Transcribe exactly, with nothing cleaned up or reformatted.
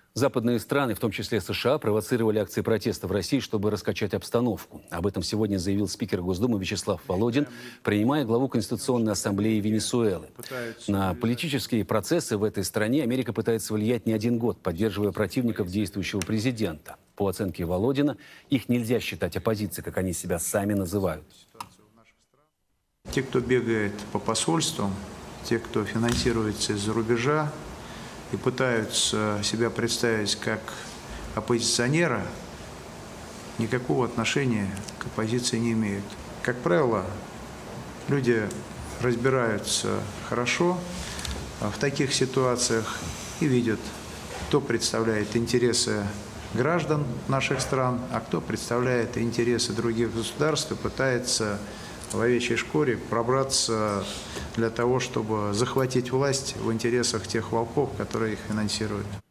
Западные страны, в том числе США, провоцировали акции протеста в России, чтобы раскачать обстановку. Об этом сегодня заявил спикер Госдумы Вячеслав Володин, принимая главу Конституционной ассамблеи Венесуэлы. На политические процессы в этой стране Америка пытается влиять не один год, поддерживая противников действующего президента. По оценке Володина, их нельзя считать оппозицией, как они себя сами называют. Те, кто бегает по посольствам, те, кто финансируется из-за рубежа и пытаются себя представить как оппозиционера, никакого отношения к оппозиции не имеют. Как правило, люди разбираются хорошо в таких ситуациях и видят, кто представляет интересы граждан наших стран, а кто представляет интересы других государств и пытается в овечьей шкуре пробраться для того, чтобы захватить власть в интересах тех волков, которые их финансируют.